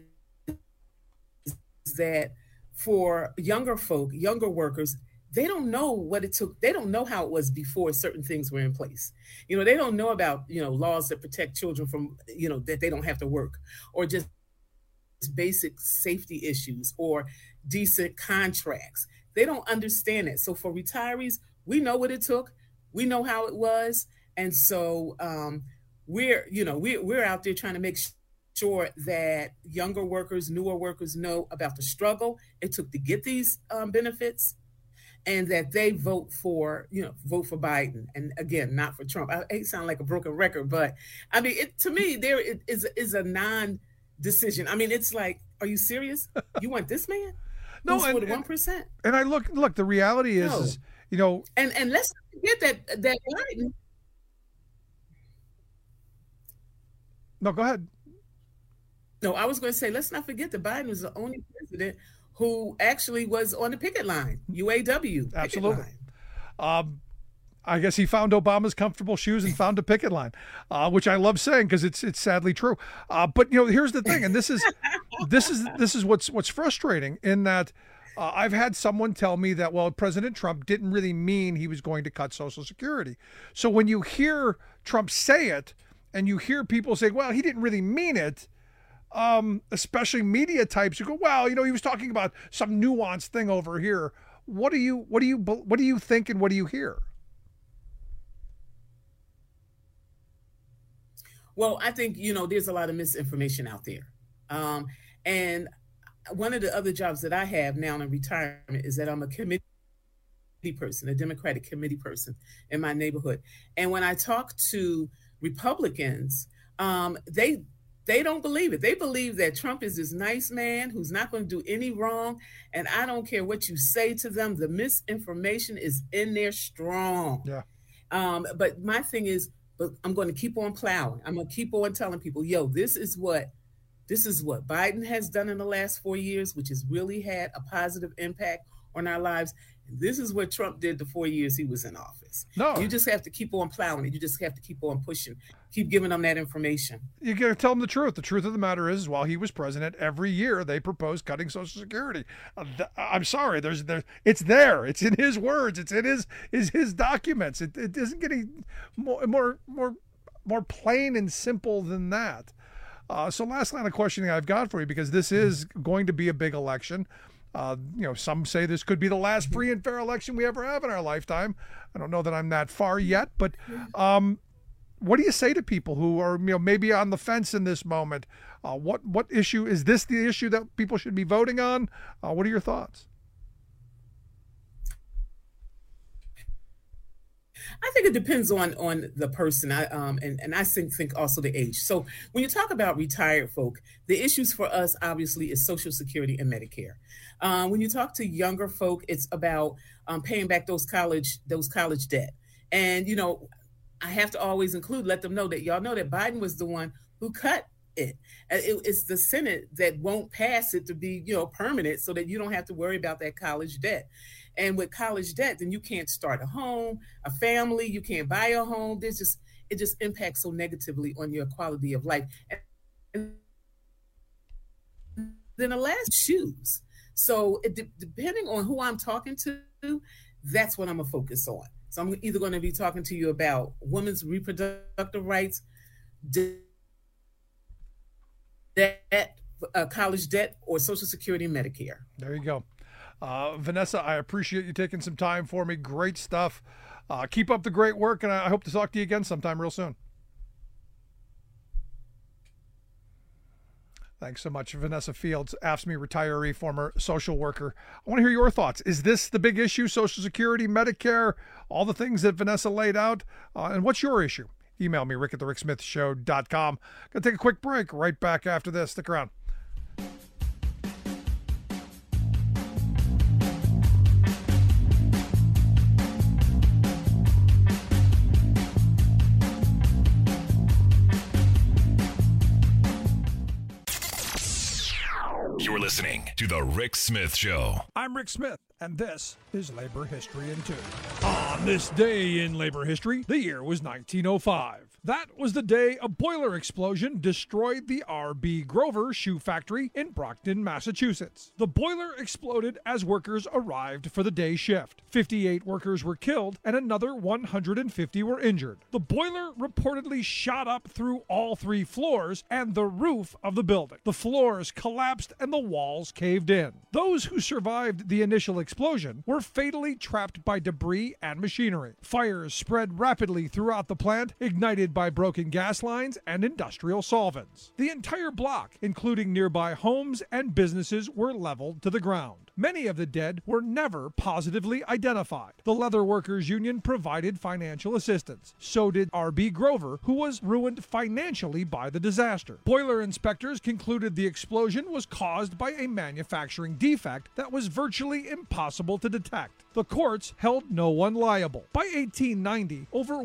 Q: that for younger folk, younger workers, they don't know what it took. They don't know how it was before certain things were in place. They don't know about, laws that protect children from, that they don't have to work, or just basic safety issues or decent contracts. They don't understand it. So for retirees, we know what it took. We know how it was. And so we're out there trying to make sure that younger workers, newer workers know about the struggle it took to get these benefits, and that they vote for Biden. And again, not for Trump. I sound like a broken record, but I mean, to me, there is a non-decision. I mean, it's like, are you serious? You want this man?
K: No,
Q: for the 1%.
K: And I look. The reality is,
Q: and let's not forget that Biden.
K: No, go ahead.
Q: No, I was going to say, let's not forget that Biden was the only president who actually was on the picket line, UAW.
K: Absolutely. I guess he found Obama's comfortable shoes and found a picket line, which I love saying because it's sadly true. But here's the thing, and this is what's frustrating in that I've had someone tell me that, well, President Trump didn't really mean he was going to cut Social Security. So when you hear Trump say it, and you hear people say, well, he didn't really mean it, especially media types who go, well, he was talking about some nuanced thing over here. What do you think, and what do you hear?
Q: Well, I think, there's a lot of misinformation out there. And one of the other jobs that I have now in retirement is that I'm a committee person, a Democratic committee person in my neighborhood. And when I talk to Republicans, they don't believe it. They believe that Trump is this nice man who's not going to do any wrong. And I don't care what you say to them. The misinformation is in there strong.
K: Yeah.
Q: But my thing is, but I'm going to keep on plowing. I'm going to keep on telling people, this is what Biden has done in the last 4 years, which has really had a positive impact on our lives. And this is what Trump did the 4 years he was in office.
K: No.
Q: You just have to keep on plowing it. You just have to keep on pushing, keep giving them that information.
K: You got to tell them the truth. The truth of the matter is, while he was president, every year they proposed cutting Social Security. I'm sorry, it's there. It's in his words. It's in his documents. It isn't getting more plain and simple than that. So last line of questioning I've got for you, because this is going to be a big election. Some say this could be the last free and fair election we ever have in our lifetime. I don't know that I'm that far yet, but what do you say to people who are maybe on the fence in this moment? What issue is this? The issue that people should be voting on? What are your thoughts?
Q: I think it depends on the person, and I think also the age. So when you talk about retired folk, the issues for us obviously is Social Security and Medicare. When you talk to younger folk, it's about paying back those college debt. And I have to always let them know that y'all know that Biden was the one who cut it. It's the Senate that won't pass it to be permanent, so that you don't have to worry about that college debt. And with college debt, then you can't start a home, a family, you can't buy a home. It just impacts so negatively on your quality of life. And then the last, shoes. So depending on who I'm talking to, that's what I'm going to focus on. So I'm either going to be talking to you about women's reproductive rights, college debt, or Social Security and Medicare.
K: There you go. Vanessa, I appreciate you taking some time for me. Great stuff. Keep up the great work, and I hope to talk to you again sometime real soon. Thanks so much, Vanessa Fields, AFSCME retiree, former social worker. I want to hear your thoughts. Is this the big issue, Social Security, Medicare, all the things that Vanessa laid out? And what's your issue? Email me, rick@thericksmithshow.com. Going to take a quick break. Right back after this. Stick around.
M: You're listening to The Rick Smith Show.
K: I'm Rick Smith, and this is Labor History in 2. On this day in labor history, the year was 1905. That was the day a boiler explosion destroyed the R.B. Grover shoe factory in Brockton, Massachusetts. The boiler exploded as workers arrived for the day shift. 58 workers were killed and another 150 were injured. The boiler reportedly shot up through all 3 floors and the roof of the building. The floors collapsed and the walls caved in. Those who survived the initial explosion were fatally trapped by debris and machinery. Fires spread rapidly throughout the plant, ignited by broken gas lines and industrial solvents. The entire block, including nearby homes and businesses, were leveled to the ground. Many of the dead were never positively identified. The Leather Workers Union provided financial assistance. So did R.B. Grover, who was ruined financially by the disaster. Boiler inspectors concluded the explosion was caused by a manufacturing defect that was virtually impossible to detect. The courts held no one liable. By 1890, over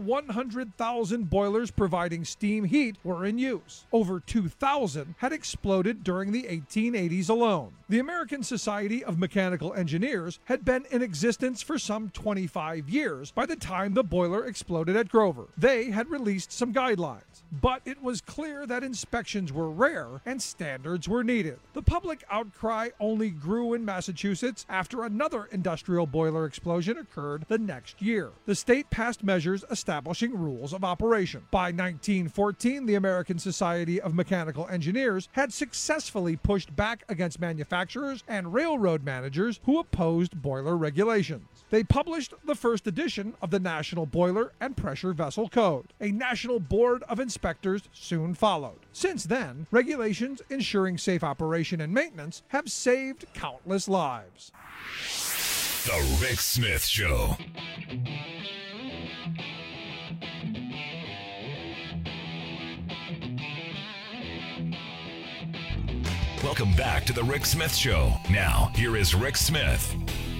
K: 100,000 boilers providing steam heat were in use. Over 2,000 had exploded during the 1880s alone. The American Society of Mechanical Engineers had been in existence for some 25 years by the time the boiler exploded at Grover. They had released some guidelines, but it was clear that inspections were rare and standards were needed. The public outcry only grew in Massachusetts after another industrial boiler explosion occurred the next year. The state passed measures establishing rules of operation. By 1914, the American Society of Mechanical Engineers had successfully pushed back against manufacturers and railroad managers who opposed boiler regulations. They published the first edition of the National Boiler and Pressure Vessel Code. A national board of inspectors soon followed. Since then, regulations ensuring safe operation and maintenance have saved countless lives.
M: The Rick Smith Show. Welcome back to The Rick Smith Show. Now, here is Rick Smith.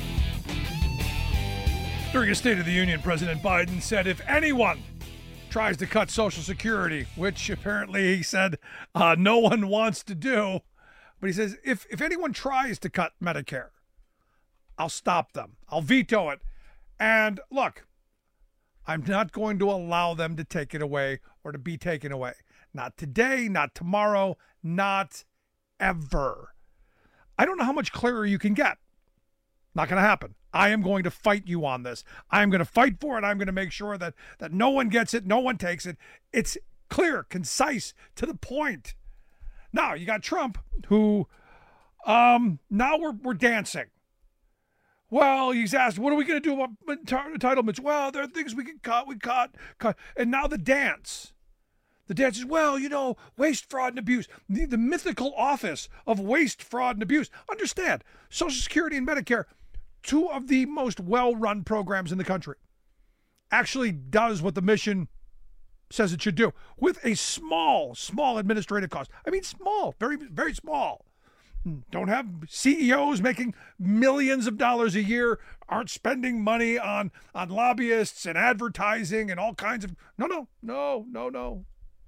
K: During a State of the Union, President Biden said if anyone tries to cut Social Security, which apparently he said no one wants to do, but he says if anyone tries to cut Medicare, I'll stop them. I'll veto it. And look, I'm not going to allow them to take it away or to be taken away. Not today, not tomorrow, not ever. I don't know how much clearer you can get. Not going to happen. I am going to fight you on this. I'm going to fight for it. I'm going to make sure that no one gets it, no one takes it. It's clear, concise, to the point. Now, you got Trump, who now we're dancing. Well, he's asked, what are we going to do about entitlements? Well, there are things we can cut, cut. And now the dance. The dance is, well, waste, fraud, and abuse. The mythical office of waste, fraud, and abuse. Understand, Social Security and Medicare, 2 of the most well-run programs in the country, actually does what the mission says it should do with a small administrative cost. I mean, small, very, very small. Don't have CEOs making millions of dollars a year, aren't spending money on lobbyists and advertising and all kinds of, no.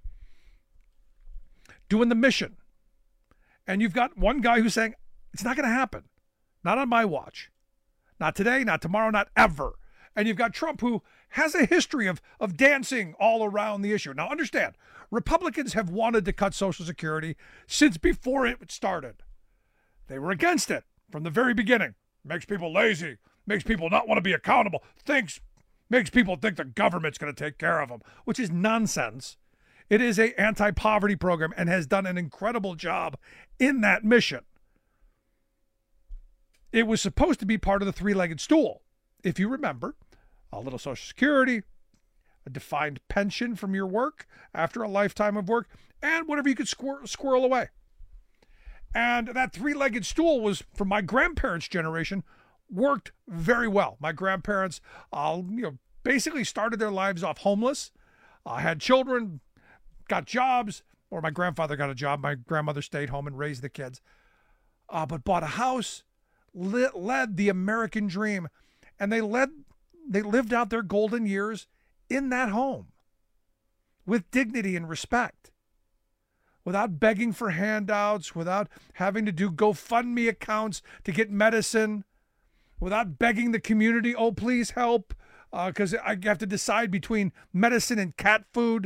K: Doing the mission. And you've got one guy who's saying, it's not going to happen. Not on my watch. Not today, not tomorrow, not ever. And you've got Trump, who has a history of dancing all around the issue. Now, understand, Republicans have wanted to cut Social Security since before it started. They were against it from the very beginning. Makes people lazy, makes people not want to be accountable, makes people think the government's going to take care of them, which is nonsense. It is an anti-poverty program and has done an incredible job in that mission. It was supposed to be part of the 3-legged stool. If you remember, a little Social Security, a defined pension from your work after a lifetime of work, and whatever you could squirrel away. And that three-legged stool was, from my grandparents' generation, worked very well. My grandparents, basically started their lives off homeless, had children, got jobs, or my grandfather got a job. My grandmother stayed home and raised the kids, but bought a house, led the American dream, and they lived out their golden years in that home with dignity and respect, without begging for handouts, without having to do GoFundMe accounts to get medicine, without begging the community, oh, please help, because I have to decide between medicine and cat food.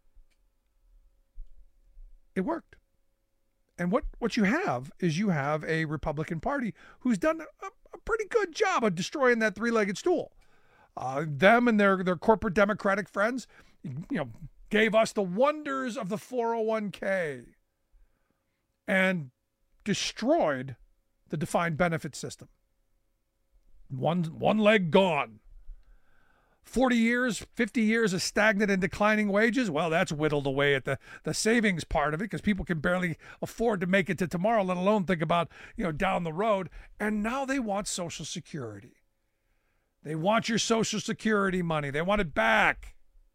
K: It worked. And what you have is you have a Republican Party who's done a pretty good job of destroying that three-legged stool. Them and their corporate Democratic friends, gave us the wonders of the 401k and destroyed the defined benefit system. One leg gone. 40 years, 50 years of stagnant and declining wages, well, that's whittled away at the savings part of it, because people can barely afford to make it to tomorrow, let alone think about, down the road. And now they want Social Security. They want your Social Security money. They want it back.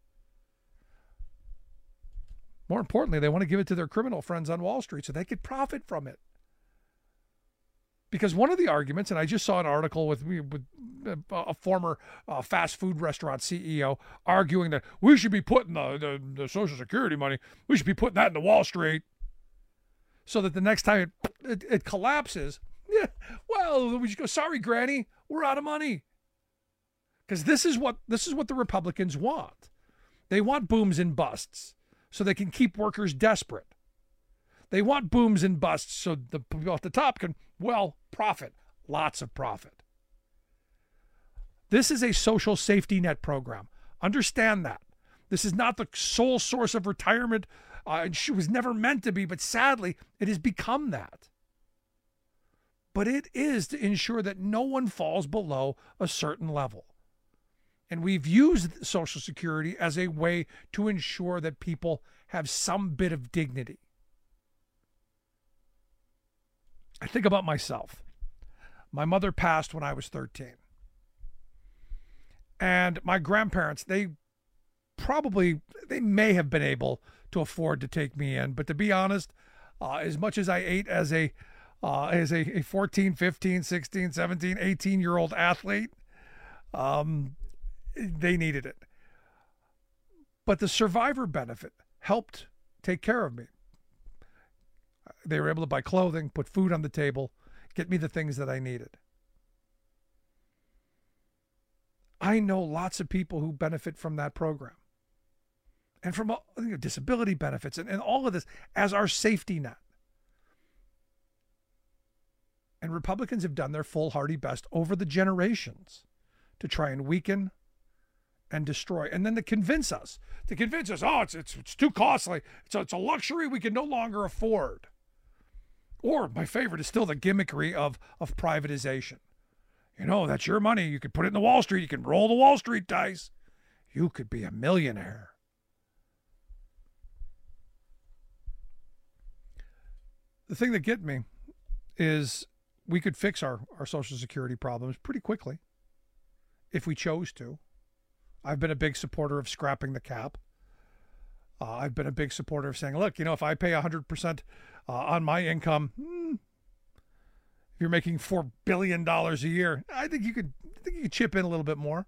K: More importantly, they want to give it to their criminal friends on Wall Street so they could profit from it. Because one of the arguments, and I just saw an article with a former fast food restaurant CEO arguing that we should be putting the Social Security money, we should be putting that into Wall Street so that the next time it collapses, we should go, sorry, Granny, we're out of money. Because this is what the Republicans want. They want booms and busts so they can keep workers desperate. They want booms and busts so the people at the top can, profit. Lots of profit. This is a social safety net program. Understand that. This is not the sole source of retirement. It was never meant to be, but sadly, it has become that. But it is to ensure that no one falls below a certain level. And we've used Social Security as a way to ensure that people have some bit of dignity. I think about myself. My mother passed when I was 13. And my grandparents, they may have been able to afford to take me in. But to be honest, as much as I ate as a 14, 15, 16, 17, 18-year-old athlete, they needed it. But the survivor benefit helped take care of me. They were able to buy clothing, put food on the table, get me the things that I needed. I know lots of people who benefit from that program and from disability benefits and all of this as our safety net. And Republicans have done their foolhardy best over the generations to try and weaken and destroy, and then to convince us, oh, it's too costly. It's a luxury we can no longer afford. Or my favorite is still the gimmickry of privatization. That's your money. You could put it in the Wall Street. You can roll the Wall Street dice. You could be a millionaire. The thing that gets me is we could fix our Social Security problems pretty quickly if we chose to. I've been a big supporter of scrapping the cap. I've been a big supporter of saying, look, if I pay 100% on my income, if you're making $4 billion a year, I think you could chip in a little bit more.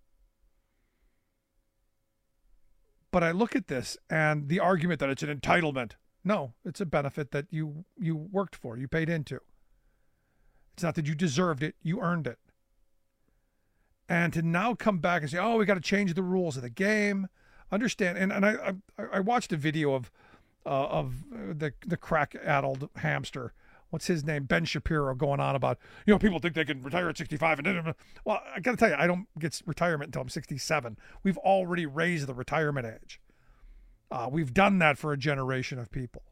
K: But I look at this and the argument that it's an entitlement. No, it's a benefit that you worked for, you paid into. It's not that you deserved it, you earned it. And to now come back and say, oh, we got to change the rules of the game. Understand, and I watched a video of the crack-addled hamster. What's his name? Ben Shapiro going on about, people think they can retire at 65. Well, I got to tell you, I don't get retirement until I'm 67. We've already raised the retirement age. We've done that for a generation of people.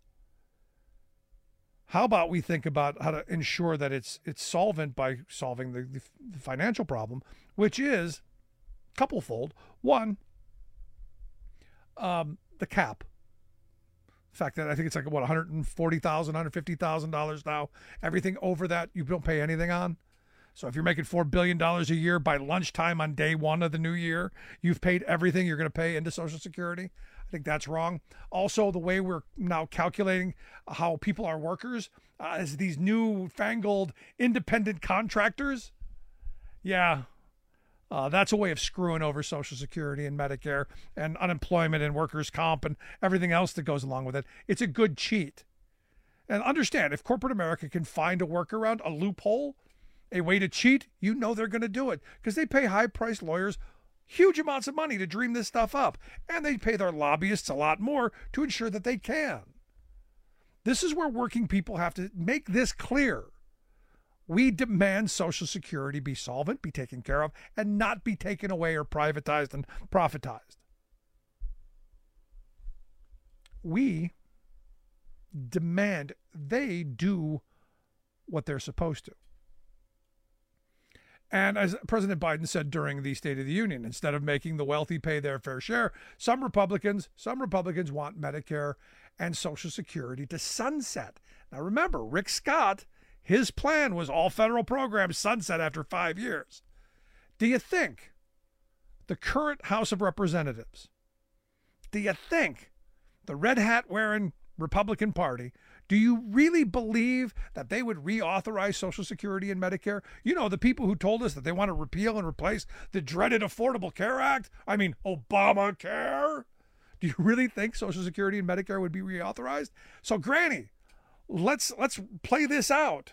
K: How about we think about how to ensure that it's solvent by solving the financial problem, which is couplefold. One, the cap. fact that I think it's like, what, $140,000, $150,000 now. Everything over that, you don't pay anything on. So if you're making $4 billion a year, by lunchtime on day one of the new year, you've paid everything you're going to pay into Social Security. I think that's wrong. Also, the way we're now calculating how people are workers is these newfangled independent contractors. Yeah, that's a way of screwing over Social Security and Medicare and unemployment and workers' comp and everything else that goes along with it. It's a good cheat. And understand, if corporate America can find a workaround, a loophole, a way to cheat, you know they're going to do it because they pay high-priced lawyers huge amounts of money to dream this stuff up, and they pay their lobbyists a lot more to ensure that they can. This is where working people have to make this clear. We demand Social Security be solvent, be taken care of, and not be taken away or privatized and profitized. We demand they do what they're supposed to. And as President Biden said during the State of the Union, instead of making the wealthy pay their fair share, some Republicans want Medicare and Social Security to sunset. Now remember, Rick Scott, his plan was all federal programs sunset after 5 years. Do you think the current House of Representatives, do you think the red hat wearing Republican Party, do you really believe that they would reauthorize Social Security and Medicare? You know, the people who told us that they want to repeal and replace the dreaded Affordable Care Act? I mean, Obamacare? Do you really think Social Security and Medicare would be reauthorized? So, Granny, let's play this out.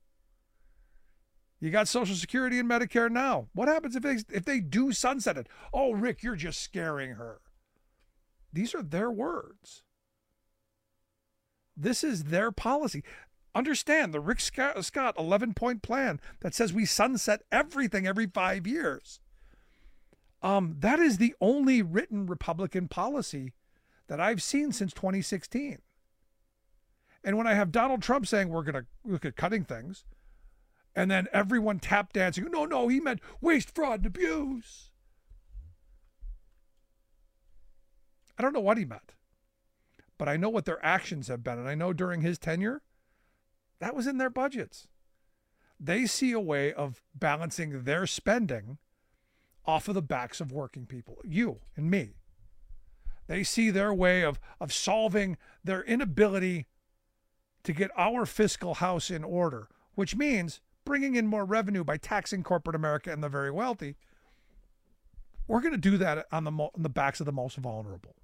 K: You got Social Security and Medicare now. What happens if they do sunset it? Oh, Rick, you're just scaring her. These are their words. This is their policy. Understand the Rick Scott 11-point plan that says we sunset everything every 5 years. That is the only written Republican policy that I've seen since 2016. And when I have Donald Trump saying we're going to look at cutting things, and then everyone tap dancing, no, he meant waste, fraud, and abuse. I don't know what he meant. But I know what their actions have been. And I know during his tenure, that was in their budgets. They see a way of balancing their spending off of the backs of working people, you and me. They see their way of solving their inability to get our fiscal house in order, which means bringing in more revenue by taxing corporate America and the very wealthy. We're going to do that on the backs of the most vulnerable.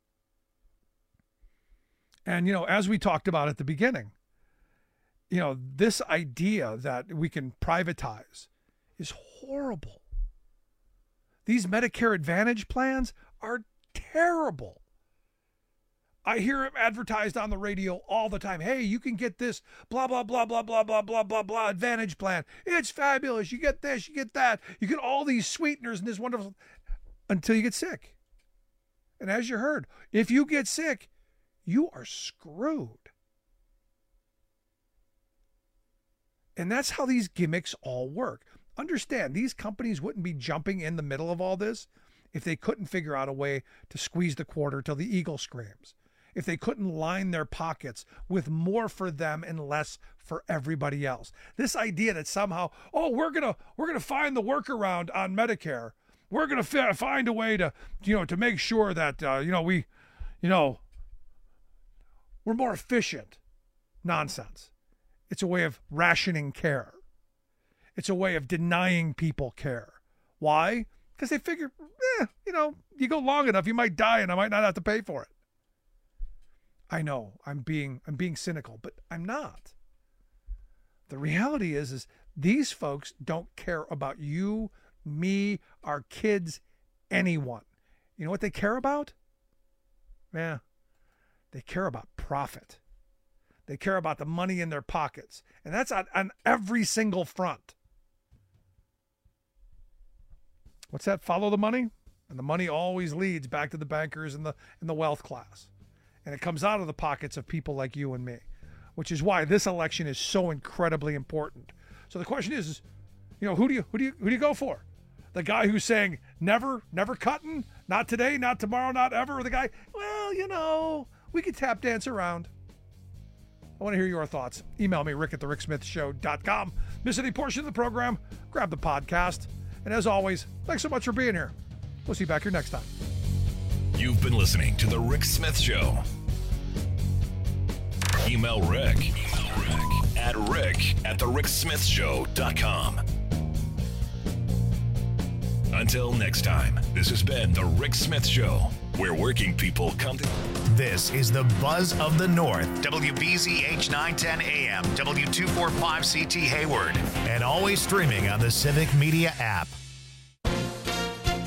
K: And, as we talked about at the beginning, this idea that we can privatize is horrible. These Medicare Advantage plans are terrible. I hear it advertised on the radio all the time. Hey, you can get this blah, blah, blah, blah, blah, blah, blah, blah, blah Advantage plan. It's fabulous. You get this, you get that. You get all these sweeteners and this wonderful, until you get sick. And as you heard, if you get sick, you are screwed. And that's how these gimmicks all work. Understand, these companies wouldn't be jumping in the middle of all this if they couldn't figure out a way to squeeze the quarter till the eagle screams. If they couldn't line their pockets with more for them and less for everybody else. This idea that somehow, we're gonna find the workaround on Medicare. We're gonna find a way to make sure that we're more efficient. Nonsense. It's a way of rationing care. It's a way of denying people care. Why? Because they figure, you go long enough, you might die and I might not have to pay for it. I know I'm being cynical, but I'm not. The reality is these folks don't care about you, me, our kids, anyone. You know what they care about? They care about profit. They care about the money in their pockets. And that's on every single front. What's that? Follow the money? And the money always leads back to the bankers and the wealth class. And it comes out of the pockets of people like you and me, which is why this election is so incredibly important. So the question is, who do you go for? The guy who's saying never cutting, not today, not tomorrow, not ever, or the guy, we could tap dance around. I want to hear your thoughts. Email me, rick@thericksmithshow.com. Miss any portion of the program, grab the podcast. And as always, thanks so much for being here. We'll see you back here next time.
M: You've been listening to The Rick Smith Show. Email Rick at rick@thericksmithshow.com. Until next time, this has been The Rick Smith Show, where working people come to...
A: This is the Buzz of the North, WBZH 910 AM, W245CT Hayward, and always streaming on the Civic Media app.